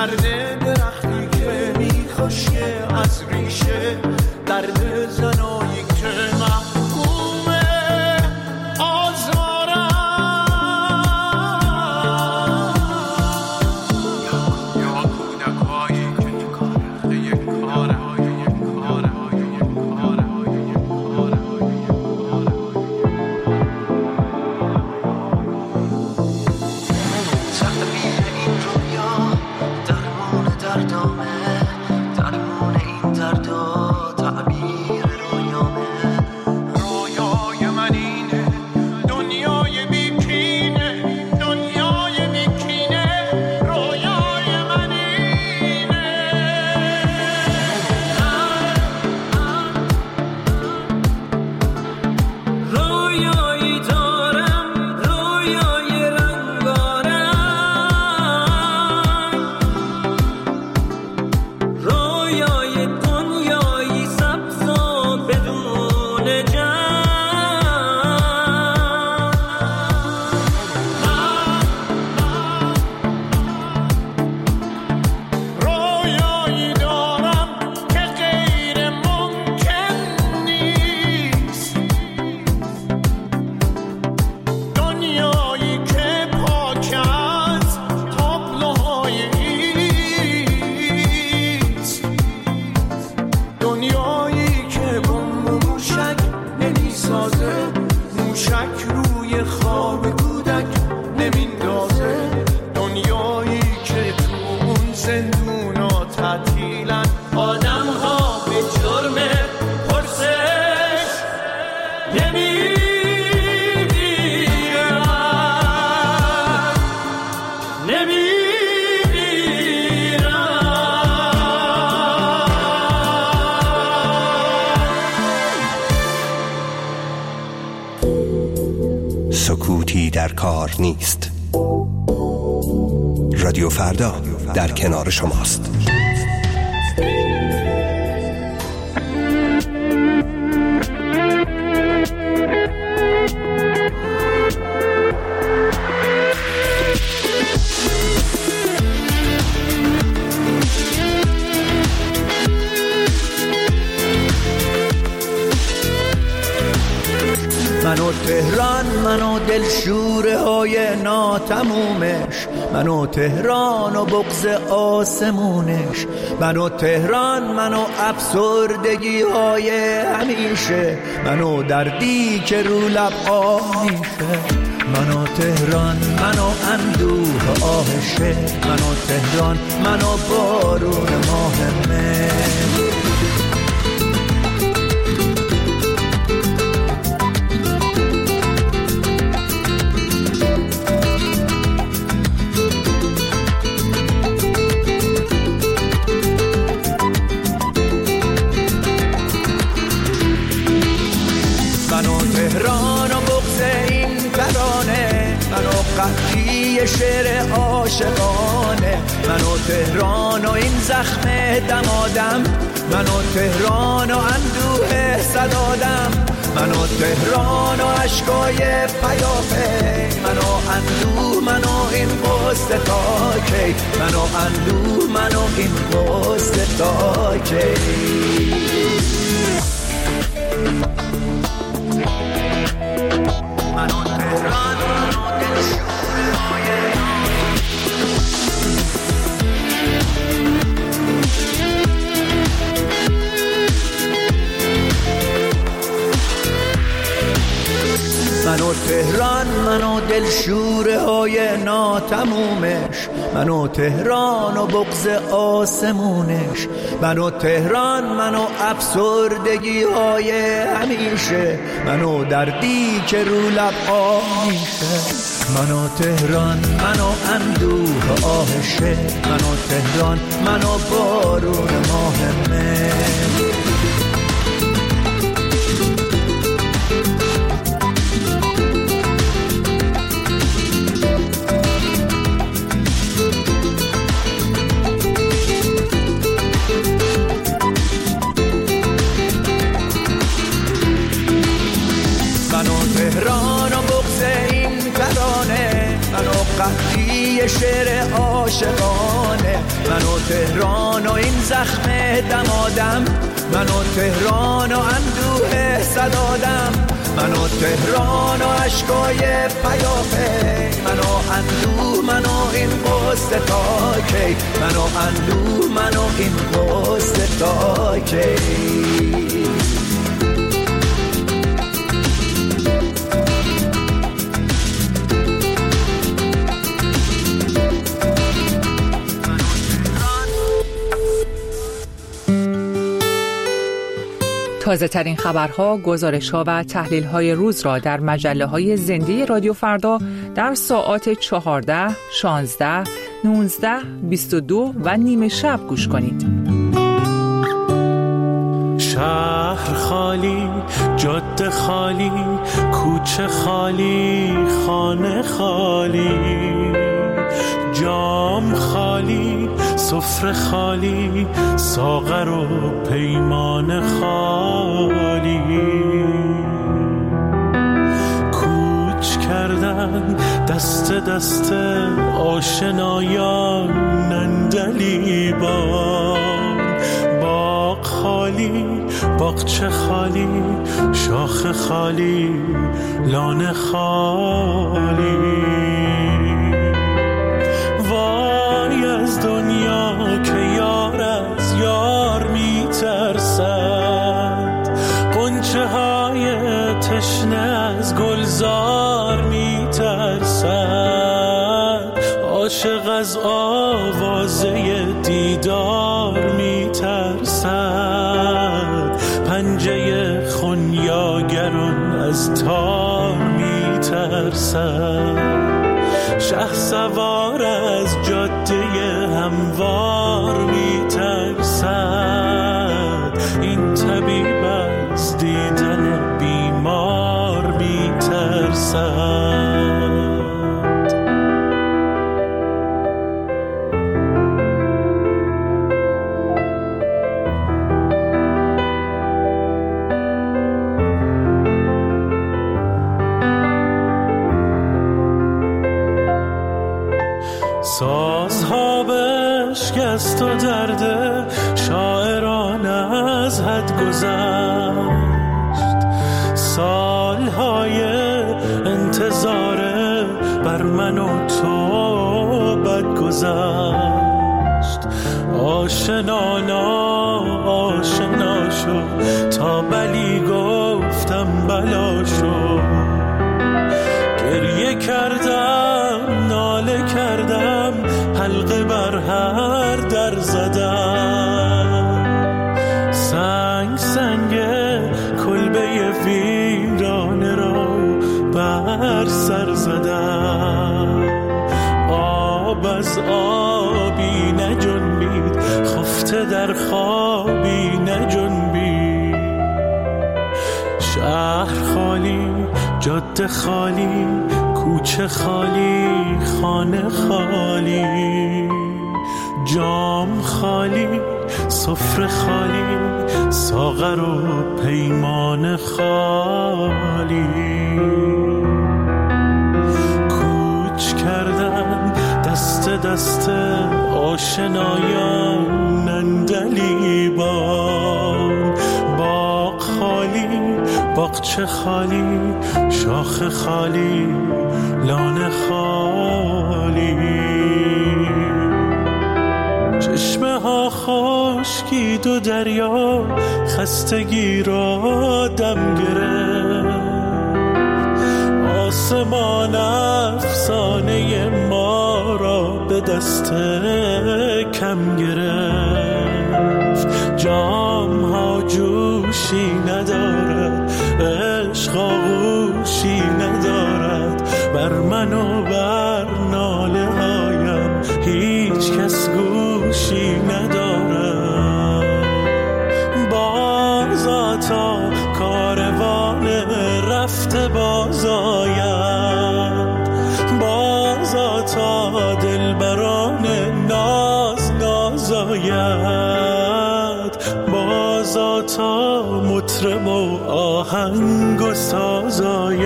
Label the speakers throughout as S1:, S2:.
S1: درد درختی که میخوشه از ریشه، درد زنایی که محکومه آزارم. یا کودکایی که تو کاره یک کاره
S2: سکوتی در کار نیست. رادیو فردا در کنار شماست.
S1: منو تهران، منو دلشوره های ناتمومش، منو تهران و بغض آسمونش، منو تهران، منو افسردگی های همیشه، منو دردی که رو لب آه میشه. منو تهران، منو اندوه آهشه، منو تهران، منو بارون ماه مه. تهران و بغض این ترانه، منو قحطی شعر عاشقانه، منو تهران و این زخم دمادم، منو تهران و اندوه صدادم، منو تهران و عشقای پیاپی، منو اندوه، منو این قصه تا کی، منو اندوه، منو این قصه تا کی. منو تهران، منو دلشوره های منو تهران، منو دلشوره های ناتمومش، منو تهران و بغض آسمونش، منو تهران، منو افسردگی های همیشه، منو دردی که رو لب آه میشه. منو تهران، منو اندوه آهشه، منو تهران، منو بارون ماه مه. تهران و بغض این ترانه، منو قحطی شعر عاشقانه، منو تهران و این زخم دمادم، منو تهران و اندوه صدادم، منو تهران و عشقای پیاپی، منو اندوه منو این قصه تا کی، منو اندوه منو این قصه تا کی.
S3: تازه ترین خبرها، گزارش‌ها و تحلیل‌های روز را در مجله‌های زنده رادیو فردا در ساعات 14، 16، 19، 22 و نیمه شب گوش کنید.
S4: شهر خالی، جاده خالی، کوچه خالی، خانه خالی، جام خالی، سفره خالی، ساغر و پیمان خالی. کوچ کردن دست دست آشنایان نندلیبان، باغ خالی، باغچه خالی، شاخ خالی، لانه خالی. وای از دنیا که یار از یار میترسد، غنچه های تشنه از گلزار میترسد، عاشق از آوازه دیدار میترسد، پنجه خونیاگران از تار میترسد، شه سوار از جاده هموار میترسد، این طبیب از دیدن بیمار میترسد. سازها بشکست و درد شاعران از حد گذشت، سالهای انتظار بر من و تو بد گذشت، آشنا ناآشنا شد تا بلی گفتم بلا شد، گریه کردم ناله کردم حلقه بر هر در زدم، سنگ کلبه ویرانه را بر سر زدم، آب از آبی نجنبید، خفته در خوابی نجنبید، شهر خالی، جاده خالی، کوچه خالی، خانه خالی، جام خالی، سفره خالی، ساغر و پیمان خالی. کوچ کردن دست دست آشنایان نندلیبان، باغ خالی، باغچه خالی، شاخ خالی، لانه خالی. چشمه ها خشکید و دریا خستگی را دم گرفت، آسمان افسانه ما را به دست کم گرفت، جام ها جوشی ندارد، عشق آغوشی ندارد، بر من و بر ناله هایم هیچ کس گوشی ندارد. بازا تا کاروان رفته باز آید، بازا تا دلبران ناز ناز آید، بازا تا مطرب و آهنگ و ساز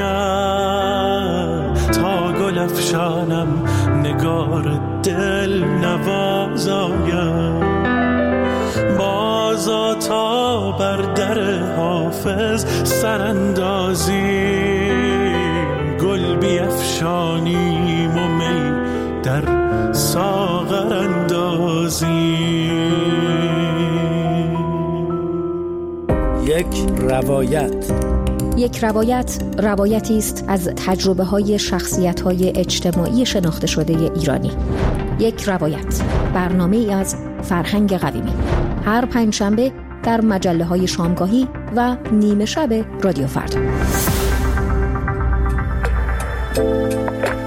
S4: آید، تا گل افشانم نگار دل نواز آید. بر در حافظ سراندازیم، گل بیفشانیم و می در ساغر اندازیم.
S5: یک روایت روایتی است از تجربه‌های شخصیت‌های اجتماعی شناخته شده ایرانی. یک روایت، برنامه‌ای از فرهنگ قویمی، هر پنجشنبه در مجله‌های شامگاهی و نیمه شب رادیو فردا.